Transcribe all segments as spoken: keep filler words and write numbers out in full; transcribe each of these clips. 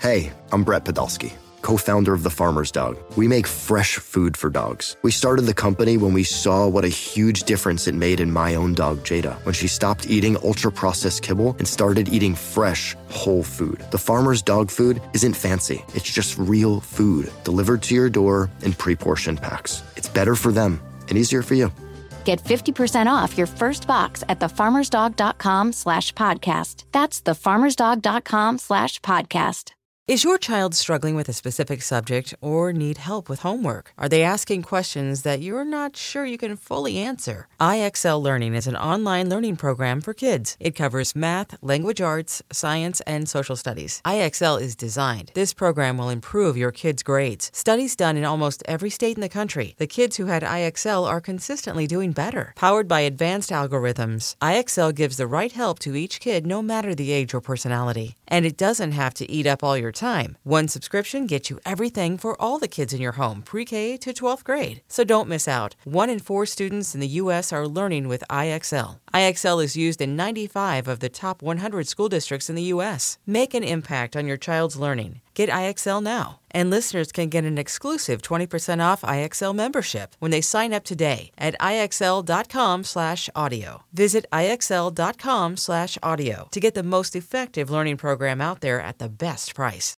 Hey, I'm Brett Podolsky, co-founder of The Farmer's Dog. We make fresh food for dogs. We started the company when we saw what a huge difference it made in my own dog, Jada, when she stopped eating ultra-processed kibble and started eating fresh, whole food. The Farmer's Dog food isn't fancy. It's just real food delivered to your door in pre-portioned packs. It's better for them and easier for you. Get fifty percent off your first box at thefarmersdog.com slash podcast. That's thefarmersdog.com slash podcast. Is your child struggling with a specific subject or need help with homework? Are they asking questions that you're not sure you can fully answer? I X L Learning is an online learning program for kids. It covers math, language arts, science, and social studies. I X L is designed. This program will improve your kids' grades. Studies done in almost every state in the country. The kids who had I X L are consistently doing better. Powered by advanced algorithms, I X L gives the right help to each kid no matter the age or personality. And it doesn't have to eat up all your time. One subscription gets you everything for all the kids in your home, pre-K to twelfth grade. So don't miss out. One in four students in the U S are learning with I X L. I X L is used in ninety-five of the top one hundred school districts in the U S. Make an impact on your child's learning. Get I X L now. And listeners can get an exclusive twenty percent off I X L membership when they sign up today at IXL.com slash audio. Visit IXL.com slash audio to get the most effective learning program out there at the best price.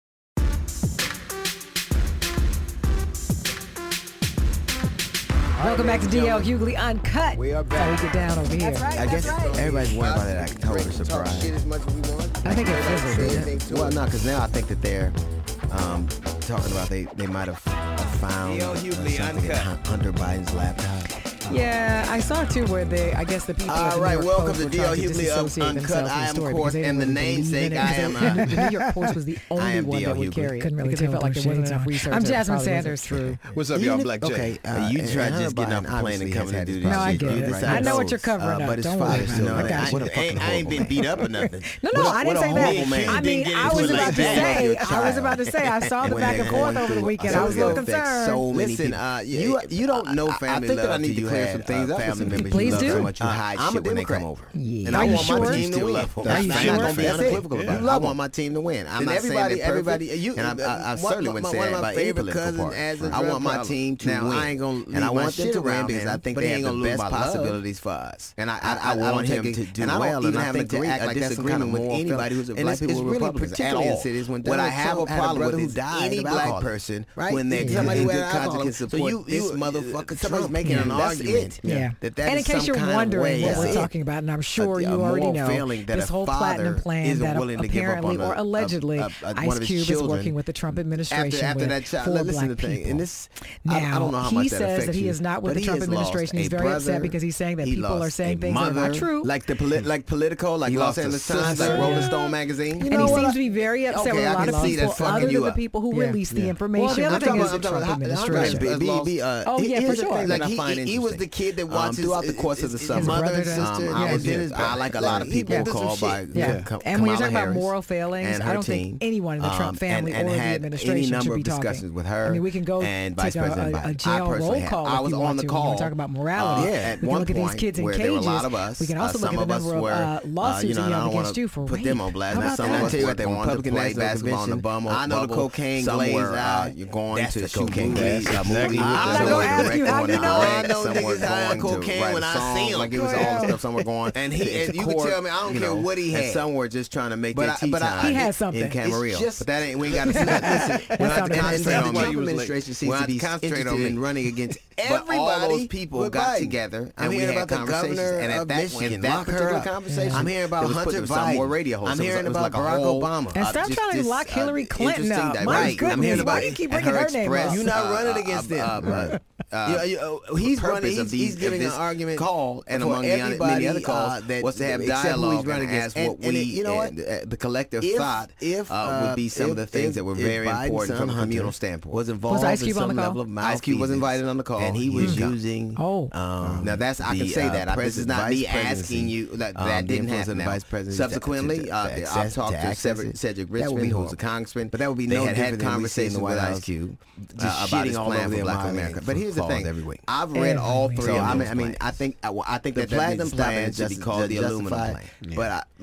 Welcome back to D L Hughley Uncut. We are back. How we get down over here. That's right, I guess that's right. Everybody's worried about that October surprise. Shit as much as we want. I think it fizzled, didn't it? Well, no, because now I think that they're um, talking about they, they might have found uh, something in Hunter Biden's laptop. Yeah, I saw too where they, I guess the people. All right, welcome to D L Hughley Uncut. I am, of course, and the namesake. I am. Uh, the New York Post was the only one that would carry it. Couldn't really tell like there wasn't enough research. I'm Jasmine Sanders. True. What's up, y'all? Black J. Okay, uh, you try just getting off the plane and coming to do this. No, I get it. I know what you're covering up. Don't worry. I got you. I ain't been beat up or nothing. No, no, I didn't say that. I mean, I was about to say. I was about to say. I saw the back and forth over the weekend. I was a little concerned. Listen, you you don't know family love until you have family members. Please do. So much you hide I'm shit when they come over. Yeah. And Are I you want sure? my team to win. Are you I'm sure? not going to be That's unequivocal it. about it. I want my team to win. I'm And not everybody- saying that everybody- perfect, you- and I, I, I one- certainly one- wouldn't one say of that my about any favorite political cousins party. has a I drug want my problem. team to Now, win. I ain't gonna And I leave my want them shit to win around because him, I think but they he ain't have gonna the lose best my love. possibilities for us. And I, I, I- I want want him him to to- do and I don't well, and even I have think to to act act like like that's that's some some kind kind of of moral anybody who's a and black it's- people it's who really Republicans at particularly all. in cities when What I Donald have a Trump had a problem brother with who is died any of black alcoholism, person right? when they're Yeah. Somebody in who had good conscience can alcoholism. So support you- this you- motherfucker. somebody's Trump. making an That's argument. it. Yeah. That that And in is case some you're kind of wondering way- what That's we're it. talking about, and I'm sure A- a you already moral know, feeling that this a whole platinum father plan isn't that willing to give up apparently on a- or allegedly a- a- one Ice of his Cube is children working with the Trump administration After, after with that child, for listen black to the thing, people. and this, Now, I, I don't know how he much that says affects that he you, is not with but the he Trump has administration. lost He's a very upset brother. because he's saying that He people are lost saying a things that are not mother. true. Like the polit, like Politico, like He Los lost a Angeles Times, sister. like Rolling Stone magazine. And he seems to be very upset Okay, with a I lot can of see that people fucking other you than the up. people who Yeah. released the Yeah. information Well, the other within thing the is- Trump I'm talking about- administration. Be- be- be, uh, Oh, yeah, here's for the sure. thing That Like I he, find he, he was the kid that Um, watched his- throughout the course his, of the his summer. mother brother and and sister. sister, Um, yeah. and then his, I like a lot of He people been through called some by shit. Yeah, Ka- and when you're Kamala talking about Harris moral failings, and I her don't team, think anyone in the Trump um, family and, and or the had administration any number should be of talking. discussions with her. I mean, we can go and take Vice President a, a, Biden. a I jail roll personally had- call I if was you on want the to. call. When we talk about morality. Uh, at we can one look at these point kids in where cages. there were a lot of us. We can also uh, look some at the of us number of were, uh, uh, lawsuits you know, that and you I have don't against wanna you for put rape. them on blast. How Now, about some of that? us tell you what they want. Republican National basketball on the Convention. bubble. I know the bubble. cocaine Some glaze were, uh, out. You're going That's to the shoot cocaine movies. glaze. uh, movies. Exactly. Some I'm not were gonna ask you, how directing you on know? the I wreck. know Some niggas were high on going to cocaine write when a I song. see 'em. Like it was Go all ahead. stuff. Some were going. And he- to and you can court, tell me, I don't you care know, what he and had. some were just trying to make But their I- tea but I- time He had something. in Camarillo. It's just- But that ain't. We ain't got to. Listen. We're not sounded and, and nice. the That's why Trump you was late. administration seems Well, to I be concentrate interested on in me. running against everybody. Everybody But all those people but got Biden. together. I'm And we hearing had about the conversations. governor And at of that, Michigan. in that Lock her particular up. conversation, I'm hearing about there was put- Hunter there was some more Biden. radio hosts. I'm It was- hearing it was about like a Barack whole, Obama. And uh, stop just trying to this, lock uh, Hillary Clinton interesting up. diversity. My Right. goodness, I'm hearing why about do you keep and bringing her her name express, up? You're not uh, running uh, against uh, them. uh, uh, You know, you- uh, he's purpose running. of He's, these- he's of giving an this argument call and for among the other- everybody, many other calls uh, that was to have except who he's dialogue running and ask against. what And- and we, you know what? uh, the collective If- thought if, uh, uh, would be some of the if- things if- that were if very Biden's important from a son communal Hunter standpoint. was involved Was Ice in Cube on some the call? level of Ice Cube was malfeasance, invited on the call, and he was didn't come. using. Oh. um, Now that's I can the, say uh, that. I, this is not me vice presidency, asking you that um, that the didn't influence happen. of the Now. vice president Subsequently, to- to- uh, to I've access- talked to to access Cedric, it. Cedric That would Richmond, be who's a horrible. congressman, But that would be they no had had different than we see in conversations the with White Ice House, Cube just uh, about shitting his all plan over for the Black Mile America. End But here's the calls thing: every week. I've read all Every three. week. I mean, So I mean, I think I, I think The that that platinum needs to stop and plan it should be just- called the just aluminum justify- plan. Yeah. But I,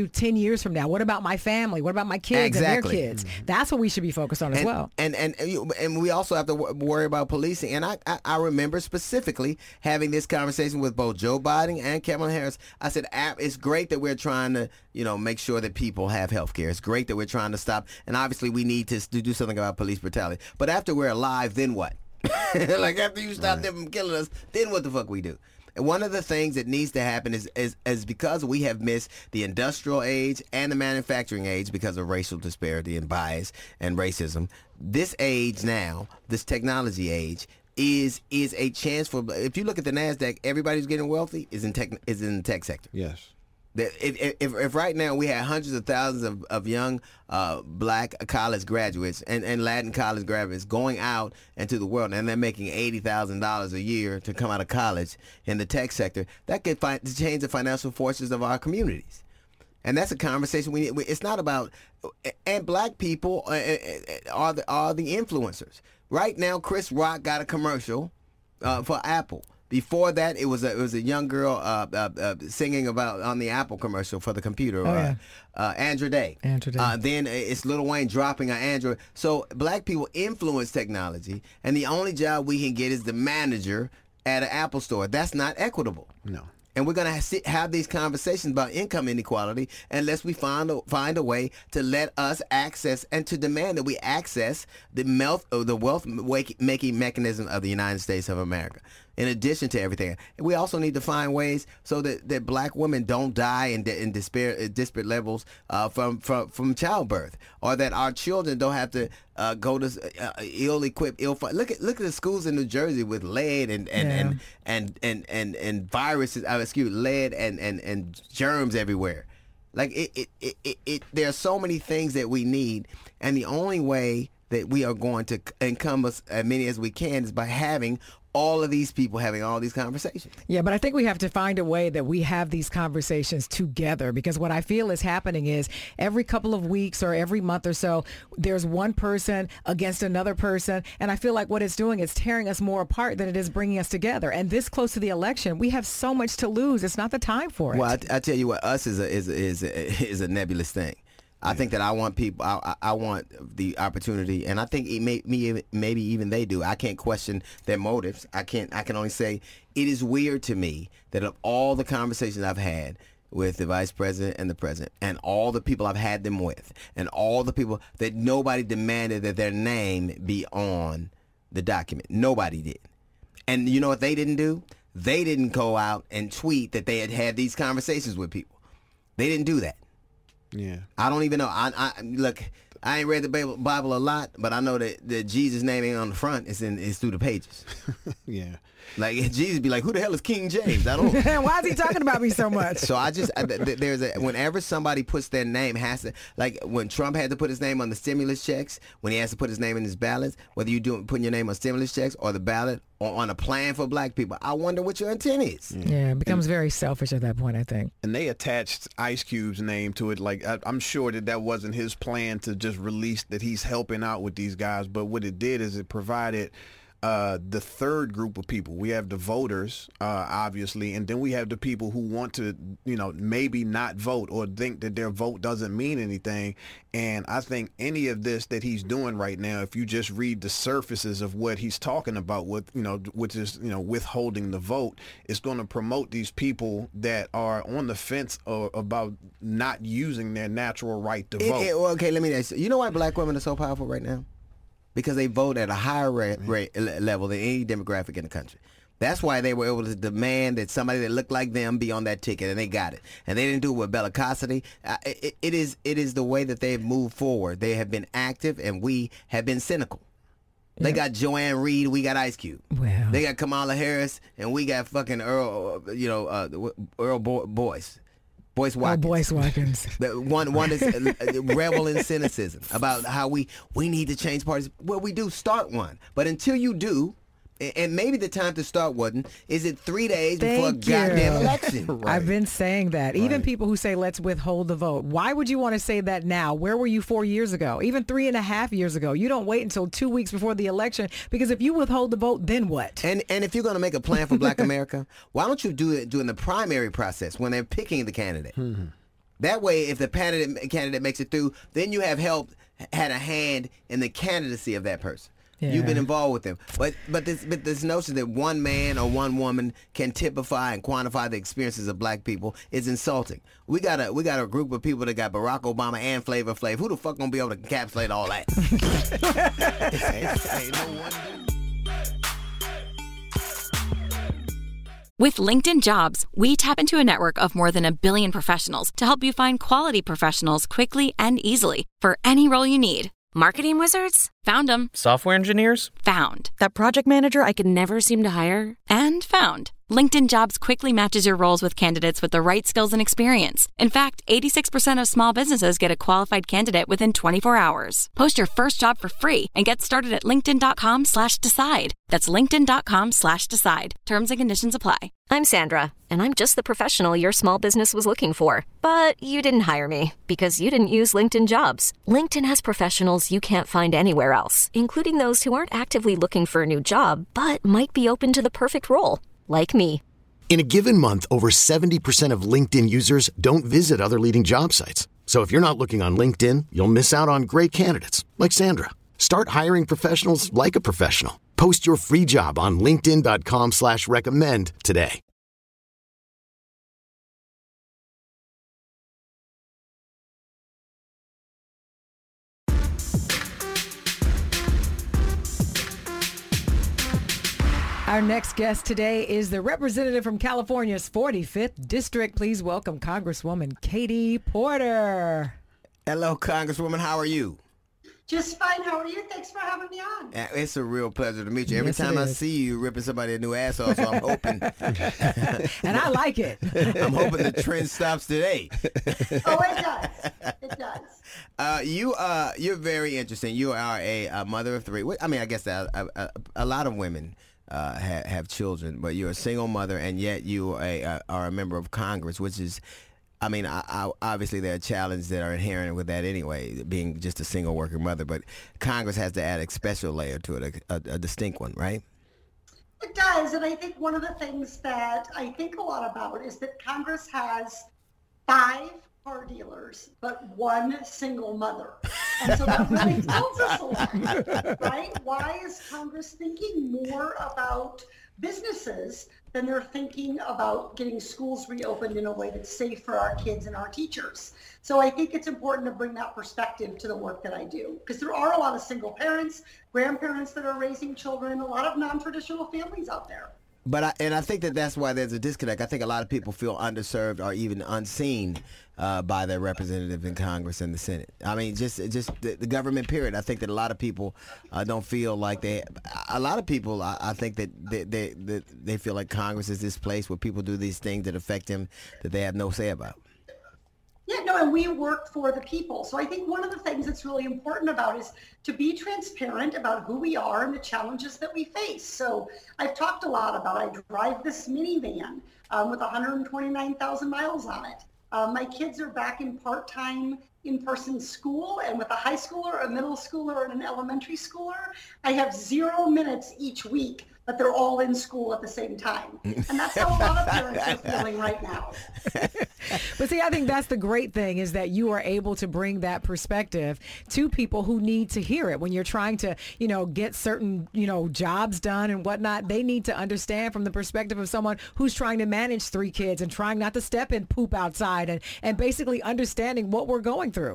do ten years from now? What about my family? What about my kids Exactly. and their kids? That's what we should be focused on as and, well. And, and and you- and we also have to w- worry about policing. And I, I I remember specifically having this conversation with both Joe Biden and Kamala Harris. I said, "App, it's great that we're trying to, you know, make sure that people have health care. It's great that we're trying to stop. And obviously, we need to s- to do something something about police brutality. But after we're alive, then what? Like after you stop Right. them from killing us, then what the fuck we do? And one of the things that needs to happen is, is is because we have missed the industrial age and the manufacturing age because of racial disparity and bias and racism. This age now, this technology age, is is a chance for. If you look at the NASDAQ, everybody who's getting wealthy is in tech is in the tech sector. Yes. That If, if, if right now we had hundreds of thousands of, of young uh, black college graduates and, and Latin college graduates going out into the world and they're making eighty thousand dollars a year to come out of college in the tech sector, that could fi- change the financial forces of our communities. And that's a conversation we need. It's not about, and black people are the, are the influencers. Right now, Chris Rock got a commercial uh, for Apple. Before that, it was a, it was a young girl uh, uh, uh, singing about on the Apple commercial for the computer. Oh, uh, yeah. uh, Andrew Day. Andrew Day. Uh, then it's Lil Wayne dropping an Android. So black people influence technology, and the only job we can get is the manager at an Apple store. That's not equitable. No. And we're going to have these conversations about income inequality unless we find a, find a way to let us access and to demand that we access the wealth, the wealth making mechanism of the United States of America. In addition to everything, and we also need to find ways so that, that black women don't die in, in despair, disparate levels uh, from, from from childbirth, or that our children don't have to uh, go to uh, ill-equipped, ill. Look at look at the schools in New Jersey with lead and and Yeah. and, and, and, and, and viruses. Uh, excuse me, lead and, and, and germs everywhere. Like it, it, it, it, it, there are so many things that we need, and the only way that we are going to encompass as many as we can is by having all of these people having all these conversations. Yeah, but I think we have to find a way that we have these conversations together, because what I feel is happening is every couple of weeks or every month or so, there's one person against another person. And I feel like what it's doing is tearing us more apart than it is bringing us together. And this close to the election, we have so much to lose. It's not the time for it. Well, I, I tell you what, us is a, is a, is a, is a nebulous thing. I think that I want people. I, I I want the opportunity, and I think it may, me maybe even they do. I can't question their motives. I can't. I can only say it is weird to me that of all the conversations I've had with the vice president and the president, and all the people I've had them with, and all the people that nobody demanded that their name be on the document. Nobody did. And you know what they didn't do? They didn't go out and tweet that they had had these conversations with people. They didn't do that. Yeah. I don't even know. I, I look. I ain't read the Bible, Bible a lot, but I know that, that Jesus' name ain't on the front. It's in. It's through the pages. Yeah. Like Jesus be like, who the hell is King James? I don't. Why is he talking about me so much? So I just I, th- there's a whenever somebody puts their name has to, like when Trump had to put his name on the stimulus checks, when he has to put his name in his ballots, whether you do putting your name on stimulus checks or the ballot or on a plan for black people, I wonder what your intent is. Yeah, it becomes very selfish at that point, I think. And they attached Ice Cube's name to it. Like, I, I'm sure that that wasn't his plan to just release that he's helping out with these guys. But what it did is it provided uh, the third group of people. We have the voters, uh, obviously, and then we have the people who want to, you know, maybe not vote or think that their vote doesn't mean anything. And I think any of this that he's doing right now, if you just read the surfaces of what he's talking about with, you know, which is, you know, withholding the vote, it's going to promote these people that are on the fence or, about not using their natural right to It- vote. it- well, okay, let me ask you. You know why black women are so powerful right now? Because they vote at a higher rate, rate level than any demographic in the country. That's why they were able to demand that somebody that looked like them be on that ticket, and they got it. And they didn't do it with bellicosity. Uh, it, it is it is the way that they've moved forward. They have been active, and we have been cynical. They Yeah. got Joanne Reed, we got Ice Cube. Well. They got Kamala Harris, and we got fucking Earl, uh, you know, uh, Earl Bo- Boyce. Boyce Oh, Watkins. Boyce Watkins. The one one is uh, revel in cynicism about how we we need to change parties. Well, we do start one, but until you do, a- and maybe the time to start one is it three days before a Thank you. goddamn election. I've been saying that. Even Right. people who say, let's withhold the vote. Why would you want to say that now? Where were you four years ago? Even three and a half years ago? You don't wait until two weeks before the election, because if you withhold the vote, then what? And and if you're going to make a plan for Black America, why don't you do it during the primary process when they're picking the candidate? That way, if the candidate candidate makes it through, then you have helped had a hand in the candidacy of that person. Yeah. You've been involved with them. But but this but this notion that one man or one woman can typify and quantify the experiences of black people is insulting. We got a we got a group of people that got Barack Obama and Flavor Flav. Who the fuck gonna be able to encapsulate all that? Ain't no one dude. With LinkedIn Jobs, we tap into a network of more than a billion professionals to help you find quality professionals quickly and easily for any role you need. Marketing wizards? Found them. Software engineers? Found. That project manager I could never seem to hire? And found. LinkedIn Jobs quickly matches your roles with candidates with the right skills and experience. In fact, eighty-six percent of small businesses get a qualified candidate within twenty-four hours. Post your first job for free and get started at linkedin.com slash decide. That's linkedin.com slash decide. Terms and conditions apply. I'm Sandra, and I'm just the professional your small business was looking for. But you didn't hire me because you didn't use LinkedIn Jobs. LinkedIn has professionals you can't find anywhere else, including those who aren't actively looking for a new job, but might be open to the perfect role, like me. In a given month, over seventy percent of LinkedIn users don't visit other leading job sites. So if you're not looking on LinkedIn, you'll miss out on great candidates like Sandra. Start hiring professionals like a professional. Post your free job on linkedin.com slash recommend today. Our next guest today is the representative from California's forty-fifth District. Please welcome Congresswoman Katie Porter. Hello, Congresswoman. How are you? Just fine. How are you? Thanks for having me on. It's a real pleasure to meet you. Every Yes, time it I is. see you, you're ripping somebody a new asshole, so I'm hoping. And I like it. I'm hoping the trend stops today. Oh, it does. It does. Uh, you, uh, you're very interesting. You are a, a mother of three. I mean, I guess a, a, a lot of women uh, have, have children, but you're a single mother, and yet you are a, are a member of Congress, which is, I mean, I, I, obviously there are challenges that are inherent with that anyway, being just a single working mother, but Congress has to add a special layer to it, a, a, a distinct one, right? It does. And I think one of the things that I think a lot about is that Congress has five car dealers, but one single mother. And so that really tells us a lot, right? Why is Congress thinking more about businesses than they're thinking about getting schools reopened in a way that's safe for our kids and our teachers? So I think it's important to bring that perspective to the work that I do, because there are a lot of single parents, grandparents that are raising children, a lot of non-traditional families out there. But I, and I think that that's why there's a disconnect. I think a lot of people feel underserved or even unseen uh, by their representative in Congress and the Senate. I mean, just just the, the government period. I think that a lot of people uh, don't feel like they. A lot of people, I, I think that they, they they they feel like Congress is this place where people do these things that affect them that they have no say about. Yeah, no, and we work for the people. So I think one of the things that's really important about is to be transparent about who we are and the challenges that we face. So I've talked a lot about, I drive this minivan um, with one hundred twenty-nine thousand miles on it. Um, my kids are back in part-time in-person school, and with a high schooler, a middle schooler, and an elementary schooler, I have zero minutes each week, but they're all in school at the same time. And that's how a lot of parents are feeling right now. But see, I think that's the great thing, is that you are able to bring that perspective to people who need to hear it. When you're trying to, you know, get certain, you know, jobs done and whatnot, they need to understand from the perspective of someone who's trying to manage three kids and trying not to step in poop outside, and, and basically understanding what we're going through.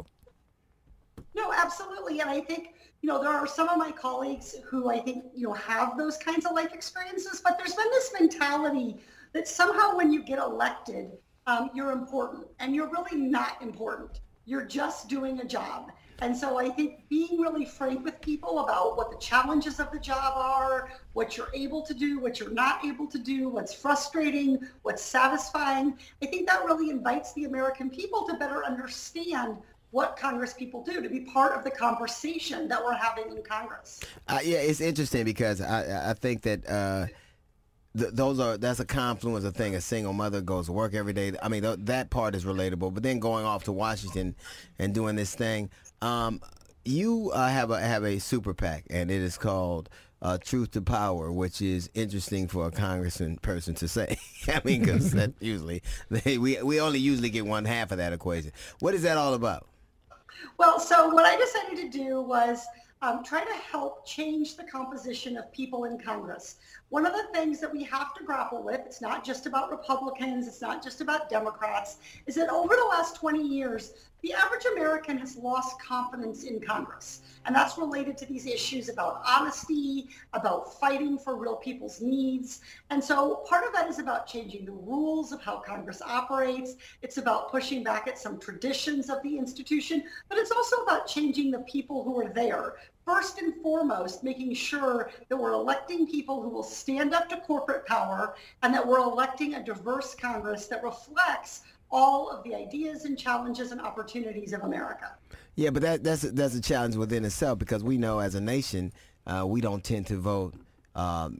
No, absolutely. And I think, you know, there are some of my colleagues who I think, you know, have those kinds of life experiences, but there's been this mentality that somehow when you get elected, um, you're important, and you're really not important. You're just doing a job. And so I think being really frank with people about what the challenges of the job are, what you're able to do, what you're not able to do, what's frustrating, what's satisfying, I think that really invites the American people to better understand what Congress people do, to be part of the conversation that we're having in Congress. Uh, yeah, it's interesting because I I think that uh, th- those are that's a confluence of things. A single mother goes to work every day. I mean, th- that part is relatable. But then going off to Washington and doing this thing, um, you uh, have a have a super PAC, and it is called uh, Truth to Power, which is interesting for a congressman person to say. I mean, because that usually they, we we only usually get one half of that equation. What is that all about? Well, so what I decided to do was um, try to help change the composition of people in Congress. One of the things that we have to grapple with, it's not just about Republicans, it's not just about Democrats, is that over the last twenty years, the average American has lost confidence in Congress. And that's related to these issues about honesty, about fighting for real people's needs. And so part of that is about changing the rules of how Congress operates. It's about pushing back at some traditions of the institution, but it's also about changing the people who are there. First and foremost, making sure that we're electing people who will stand up to corporate power and that we're electing a diverse Congress that reflects all of the ideas and challenges and opportunities of America. Yeah, but that, that's, that's a challenge within itself, because we know as a nation, uh, we don't tend to vote. Um,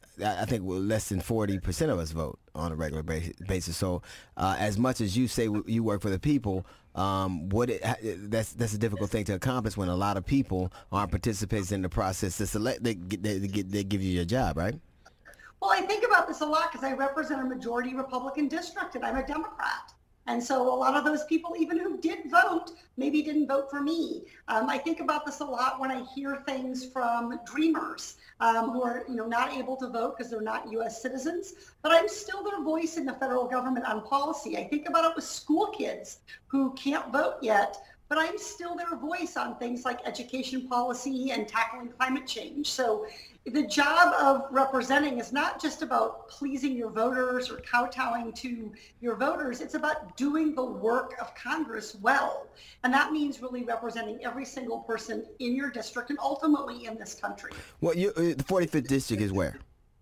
I think less than forty percent of us vote on a regular basis. So uh, as much as you say you work for the people, um, what it, that's that's a difficult thing to accomplish when a lot of people aren't participating in the process to select, they, they, they, they give you your job, right? Well, I think about this a lot because I represent a majority Republican district and I'm a Democrat. And so a lot of those people, even who did vote, maybe didn't vote for me. Um, I think about this a lot when I hear things from Dreamers um, who are, you know, not able to vote because they're not U S citizens, but I'm still their voice in the federal government on policy. I think about it with school kids who can't vote yet, but I'm still their voice on things like education policy and tackling climate change. So the job of representing is not just about pleasing your voters or kowtowing to your voters. It's about doing the work of Congress well. And that means really representing every single person in your district and ultimately in this country. Well, you, uh, the forty-fifth district is where?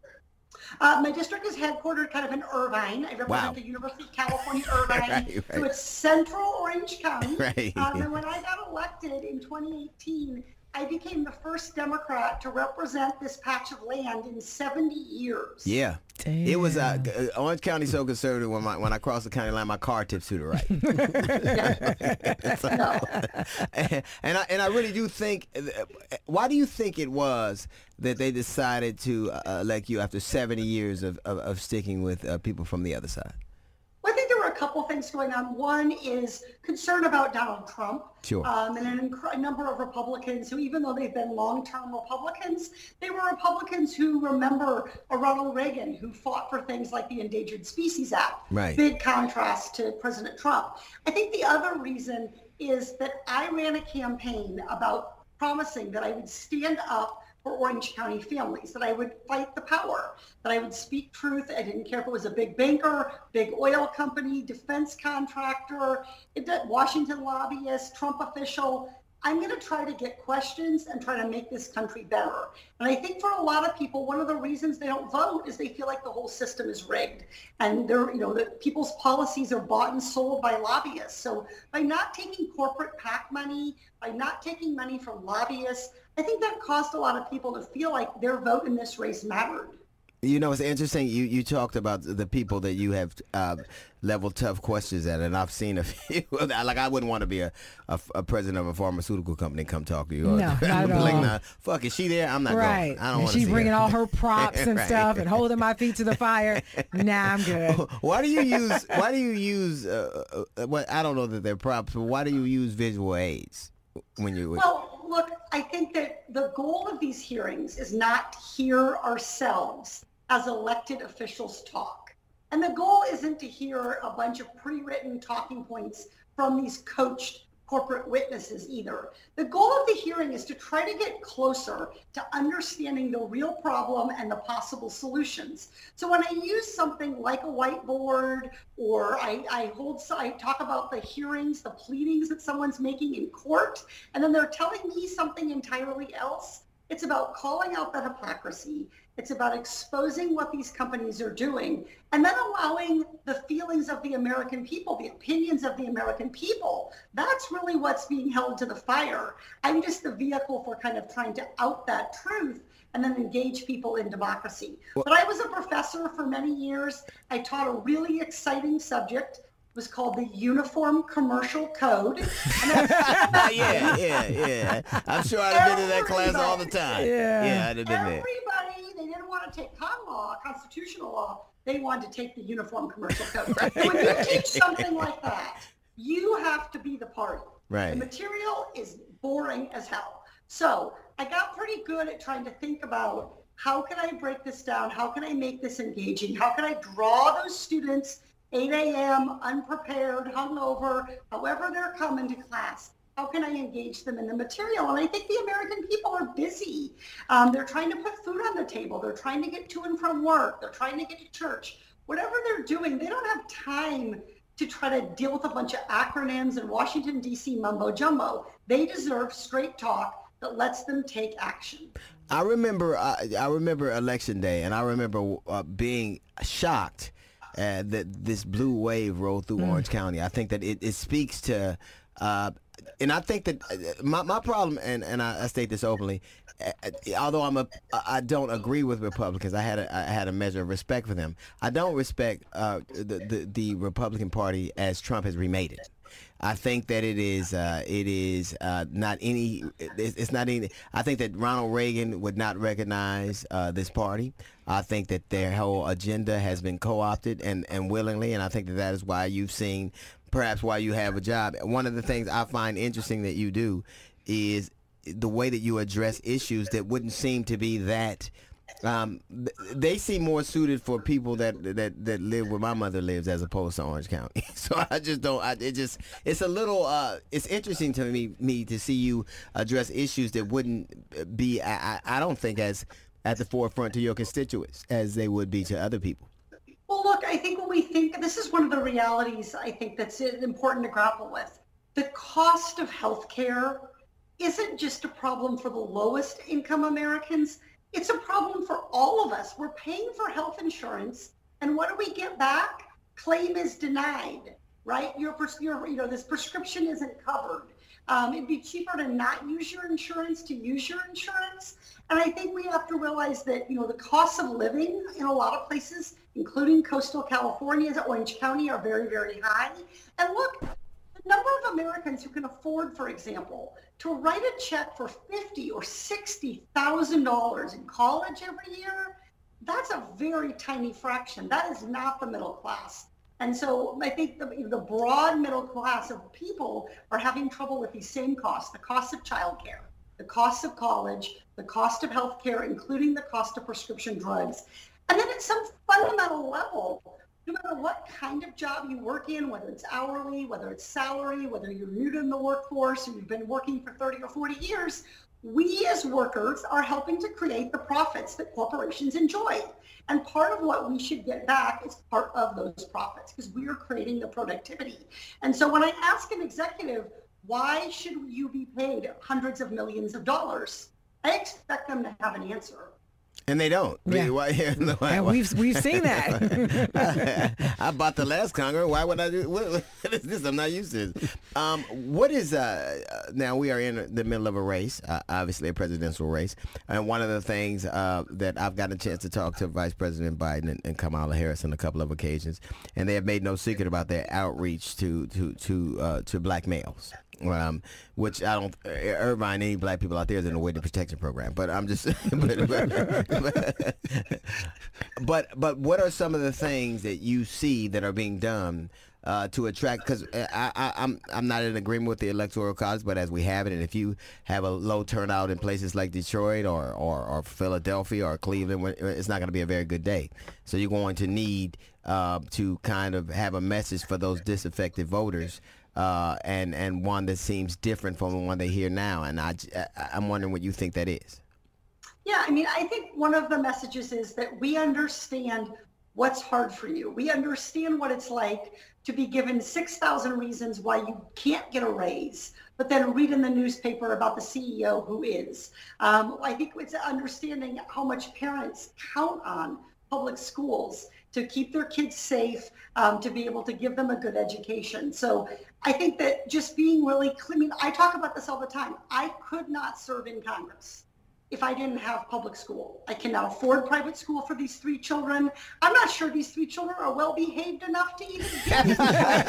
Uh, my district is headquartered kind of in Irvine. I represent Wow. the University of California, Irvine. Right, right. So it's central Orange County. Right. Um, and when I got elected in twenty eighteen, I became the first Democrat to represent this patch of land in seventy years. Yeah. Damn. It was uh, Orange County so conservative when my, when I crossed the county line, my car tips to the right. So, and, and I and I really do think. Why do you think it was that they decided to uh, elect you after seventy years of of, of sticking with uh, people from the other side? Well, I think there were a couple things going on. One is concern about Donald Trump. Sure. Um, and an inc- a number of Republicans who, even though they've been long-term Republicans, they were Republicans who remember a Ronald Reagan who fought for things like the Endangered Species Act. Right. Big contrast to President Trump. I think the other reason is that I ran a campaign about promising that I would stand up for Orange County families, that I would fight the power, that I would speak truth. I didn't care if it was a big banker, big oil company, defense contractor, Washington lobbyist, Trump official. I'm going to try to get questions and try to make this country better. And I think for a lot of people, one of the reasons they don't vote is they feel like the whole system is rigged, and they're, you know, that people's policies are bought and sold by lobbyists. So by not taking corporate PAC money, by not taking money from lobbyists, I think that caused a lot of people to feel like their vote in this race mattered. You know, it's interesting. You you talked about the people that you have uh, leveled tough questions at, and I've seen a few. Like, I wouldn't want to be a, a, a president of a pharmaceutical company come talk to you. No, not at all. Like, nah, fuck, is she there? I'm not right. going. I don't want to She see bringing her. all her props and Right. stuff and holding my feet to the fire. Nah, I'm good. Why do you use? Why do you use? Uh, uh, what I don't know that they're props, but why do you use visual aids when you? Well, look, I think that the goal of these hearings is not to hear ourselves as elected officials talk. And the goal isn't to hear a bunch of pre-written talking points from these coached corporate witnesses either. The goal of the hearing is to try to get closer to understanding the real problem and the possible solutions. So when I use something like a whiteboard, or I, I hold, I talk about the hearings, the pleadings that someone's making in court, and then they're telling me something entirely else, it's about calling out that hypocrisy. It's about exposing what these companies are doing, and then allowing the feelings of the American people, the opinions of the American people. That's really what's being held to the fire. I'm just the vehicle for kind of trying to out that truth and then engage people in democracy. Well, but I was a professor for many years. I taught a really exciting subject. It was called the Uniform Commercial Code. yeah, yeah, yeah. I'm sure I'd have been in that class all the time. Yeah, yeah I'd have been Everybody, there. they didn't want to take common law, constitutional law. They wanted to take the Uniform Commercial Code. Right. When you teach something like that, you have to be the party. Right. The material is boring as hell. So I got pretty good at trying to think about how can I break this down? How can I make this engaging? How can I draw those students eight a.m., unprepared, hungover, however they're coming to class? How can I engage them in the material? And I think the American people are busy. Um, they're trying to put food on the table. They're trying to get to and from work. They're trying to get to church. Whatever they're doing, they don't have time to try to deal with a bunch of acronyms and Washington, D C mumbo jumbo. They deserve straight talk that lets them take action. I remember, uh, I remember Election Day, and I remember uh, being shocked uh, that this blue wave rolled through mm. Orange County. I think that it, it speaks to, uh, and I think that my my problem, and, and I, I state this openly, uh, although I'm a, I don't agree with Republicans. I had a, I had a measure of respect for them. I don't respect uh, the, the the Republican Party as Trump has remade it. I think that it is uh, it is uh, not any it's, it's not any. I think that Ronald Reagan would not recognize uh, this party. I think that their whole agenda has been co-opted and, and willingly, and I think that that is why you've seen perhaps why you have a job. One of the things I find interesting that you do is the way that you address issues that wouldn't seem to be that. Um, they seem more suited for people that, that, that live where my mother lives as opposed to Orange County. So I just don't. I, it just it's a little. Uh, it's interesting to me me to see you address issues that wouldn't be. I, I don't think as at the forefront to your constituents as they would be to other people. Well, look, I think when we think this is one of the realities. I think that's important to grapple with. The cost of health care isn't just a problem for the lowest income Americans. It's a problem for all of us. We're paying for health insurance, and what do we get back? Claim is denied, right? Your, your you know, this prescription isn't covered. Um, it'd be cheaper to not use your insurance to use your insurance. And I think we have to realize that, you know, the costs of living in a lot of places, including coastal California, Orange County, are very, very high. And look, the number of Americans who can afford, for example, to write a check for fifty or sixty thousand dollars in college every year, that's a very tiny fraction. That is not the middle class. And so I think the, the broad middle class of people are having trouble with these same costs: the cost of childcare, the cost of college, the cost of healthcare, including the cost of prescription drugs. And then at some fundamental level, no matter what kind of job you work in, whether it's hourly, whether it's salary, whether you're new to the workforce or you've been working for thirty or forty years, we as workers are helping to create the profits that corporations enjoy. And part of what we should get back is part of those profits because we are creating the productivity. And so when I ask an executive, why should you be paid hundreds of millions of dollars? I expect them to have an answer. And they don't. Yeah. Why, why, why, and we've we've seen that. I, I bought the last Congress. Why would I do what, what is this? I'm not used to this. Um, what is uh, now we are in the middle of a race, uh, obviously a presidential race, and one of the things uh, that I've gotten a chance to talk to Vice President Biden and, and Kamala Harris on a couple of occasions, and they have made no secret about their outreach to to to uh, to black males. Um, which I don't, Irvine, any black people out there is in the Witness Protection Program, but I'm just, but, but, but, but what are some of the things that you see that are being done uh, to attract, because I, I, I'm, I'm not in agreement with the Electoral College, but as we have it, and if you have a low turnout in places like Detroit or, or, or Philadelphia or Cleveland, it's not going to be a very good day. So you're going to need uh, to kind of have a message for those disaffected voters. Uh, and and one that seems different from the one they hear now, and I, I I'm wondering what you think that is. Yeah, I mean, I think one of the messages is that we understand what's hard for you. We understand what it's like to be given six thousand reasons why you can't get a raise, but then read in the newspaper about the C E O who is. Um, I think it's understanding how much parents count on public schools to keep their kids safe, um, to be able to give them a good education. So I think that just being really clear, I mean, I talk about this all the time. I could not serve in Congress if I didn't have public school. I cannot afford private school for these three children. I'm not sure these three children are well behaved enough to even get it.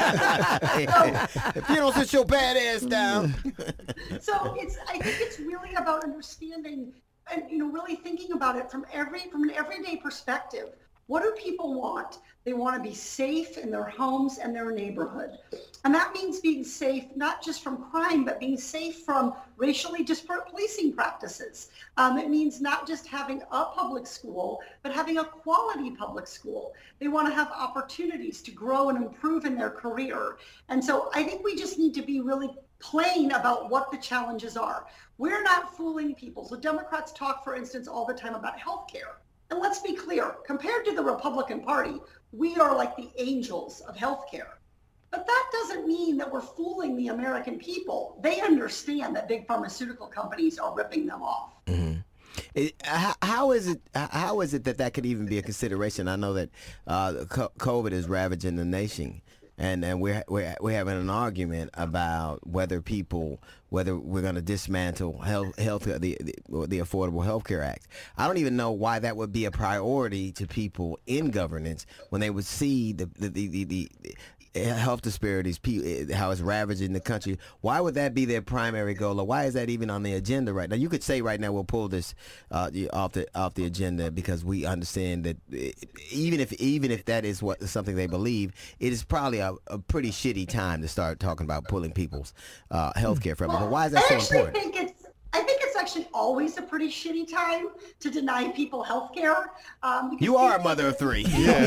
So, if you don't sit your bad ass down. So it's, I think it's really about understanding and, you know, really thinking about it from every, from an everyday perspective. What do people want? They want to be safe in their homes and their neighborhood. And that means being safe, not just from crime, but being safe from racially disparate policing practices. Um, it means not just having a public school, but having a quality public school. They want to have opportunities to grow and improve in their career. And so I think we just need to be really plain about what the challenges are. We're not fooling people. So Democrats talk, for instance, all the time about health care. And let's be clear, compared to the Republican Party, we are like the angels of health care. But that doesn't mean that we're fooling the American people. They understand that big pharmaceutical companies are ripping them off. Mm-hmm. It, how, how is it? How is it that that could even be a consideration? I know that uh, COVID is ravaging the nation, and and we're we're we're having an argument about whether people whether we're going to dismantle health health the, the the Affordable Health Care Act. I don't even know why that would be a priority to people in governance when they would see the the the, the, the health disparities, how it's ravaging the country. Why would that be their primary goal, or why is that even on the agenda right now? You could say right now we'll pull this uh, off the off the agenda because we understand that even if even if that is what something they believe, it is probably a, a pretty shitty time to start talking about pulling people's uh, health care from them. But why is that so important? I think it's I think it's actually always a pretty shitty time to deny people health care. Um, you are a mother of three. Yeah,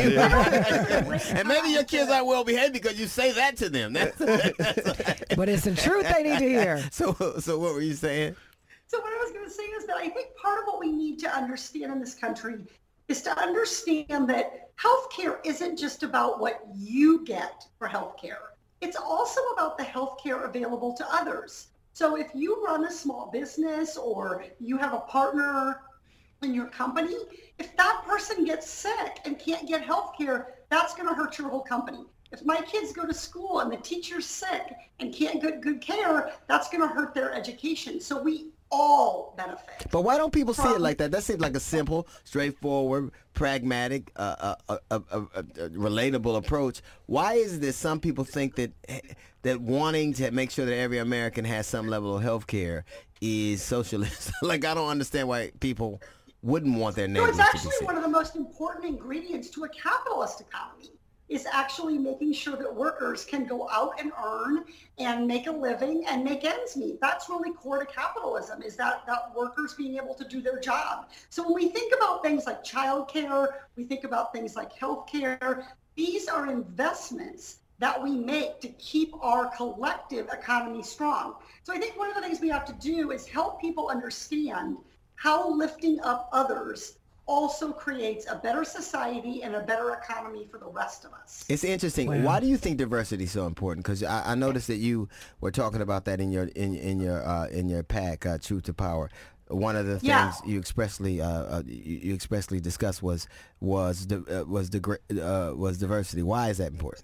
yeah. And maybe your kids aren't well behaved because you say that to them. That's, that's but it's the truth they need to hear. So, so what were you saying? So what I was going to say is that I think part of what we need to understand in this country is to understand that health care isn't just about what you get for health care. It's also about the health care available to others. So if you run a small business or you have a partner in your company, if that person gets sick and can't get health care, that's going to hurt your whole company. If my kids go to school and the teacher's sick and can't get good care, that's going to hurt their education. So we all benefit. But why don't people see it like that? That seems like a simple, straightforward, pragmatic, uh, uh, uh, uh, uh, relatable approach. Why is it that some people think that that wanting to make sure that every American has some level of health care is socialist? Like, I don't understand why people wouldn't want their neighbors to be sick. No, it's actually one of the most important ingredients to a capitalist economy, is actually making sure that workers can go out and earn and make a living and make ends meet. That's really core to capitalism, is that, that workers being able to do their job. So when we think about things like childcare, we think about things like healthcare, these are investments that we make to keep our collective economy strong. So I think one of the things we have to do is help people understand how lifting up others also creates a better society and a better economy for the rest of us. It's interesting. Wow. Why do you think diversity is so important? Because I, I noticed that you were talking about that in your in in your uh, in your pack, uh, Truth to Power. One of the things yeah. you expressly uh, uh, you, you expressly discussed was was uh, was the uh, was diversity. Why is that important?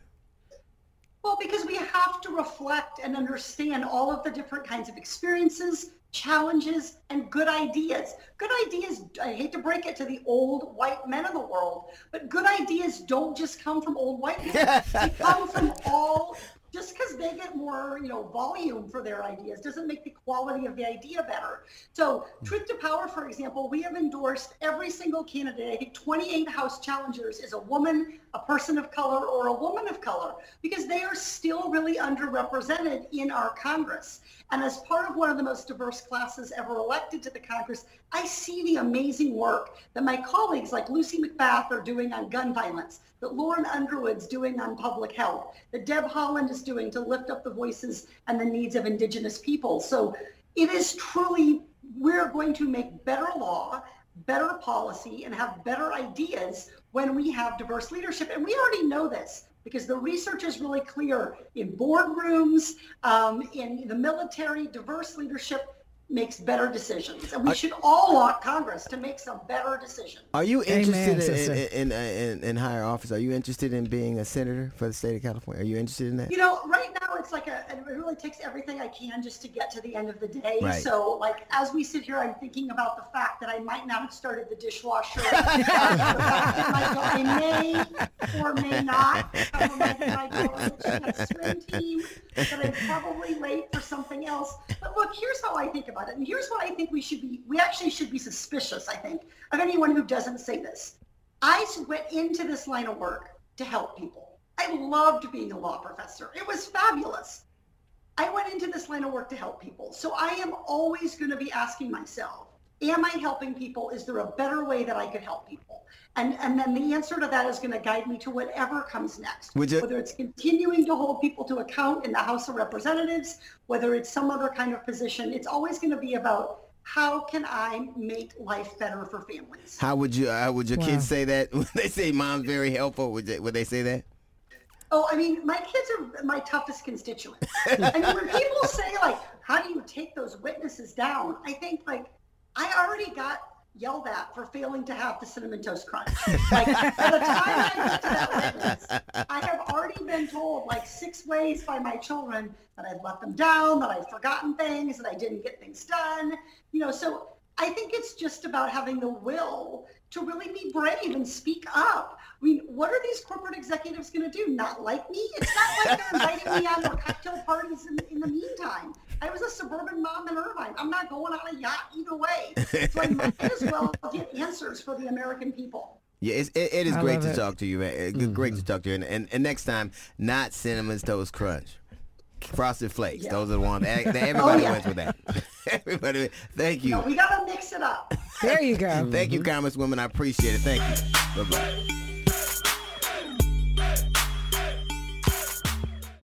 Well, because we have to reflect and understand all of the different kinds of experiences, challenges, and good ideas. Good ideas, I hate to break it to the old white men of the world, but good ideas don't just come from old white men. They come from all, just because they get more, you know, volume for their ideas doesn't make the quality of the idea better. So Truth to Power, for example, we have endorsed every single candidate. I think twenty-eight House challengers is a woman, a person of color, or a woman of color, because they are still really underrepresented in our Congress. And as part of one of the most diverse classes ever elected to the Congress, I see the amazing work that my colleagues like Lucy McBath are doing on gun violence, that Lauren Underwood's doing on public health, that Deb Haaland is doing to lift up the voices and the needs of Indigenous people. So it is truly, we're going to make better law, better policy, and have better ideas when we have diverse leadership. And we already know this, because the research is really clear. In boardrooms, um, in the military, diverse leadership makes better decisions. And we should all want Congress to make some better decisions. Are you interested Amen, in, in, in, in higher office? Are you interested in being a senator for the state of California? Are you interested in that? You know, right now it's like a, it really takes everything I can just to get to the end of the day. Right. So like, as we sit here, I'm thinking about the fact that I might not have started the dishwasher. I may or may not have my daughter swim team, but I'm probably late for something else. But look, here's how I think about it. And here's what I think we should be, we actually should be suspicious, I think, of anyone who doesn't say this. I went into this line of work to help people. I loved being a law professor. It was fabulous. I went into this line of work to help people. So I am always going to be asking myself, am I helping people? Is there a better way that I could help people? And and then the answer to that is going to guide me to whatever comes next. Would you- whether it's continuing to hold people to account in the House of Representatives, whether it's some other kind of position, it's always going to be about how can I make life better for families? How would you? How would your Wow. kids say that when they say mom's very helpful? Would they, would they say that? Oh, I mean, my kids are my toughest constituents. I mean, when people say, like, how do you take those witnesses down? I think, like, I already got yelled at for failing to have the Cinnamon Toast Crunch. Like, by the time I get to that witness, I have already been told, like, six ways by my children that I've let them down, that I've forgotten things, that I didn't get things done. You know, so I think it's just about having the will to really be brave and speak up. I mean, what are these corporate executives going to do? Not like me? It's not like they're inviting me on their cocktail parties in, in the meantime. I was a suburban mom in Irvine. I'm not going on a yacht either way. So I might as well get answers for the American people. Yeah, it's, it, it is I great love to it. talk to you, man. It's Mm-hmm. Great to talk to you. And, and, and next time, not Cinnamon Toast Crunch. Frosted Flakes. Yeah. Those are the ones. that- that Everybody Oh, yeah. wins with that. Everybody. Thank you. No, we got to mix it up. There you go. Thank you, Congresswoman. I appreciate it. Thank you. Bye-bye.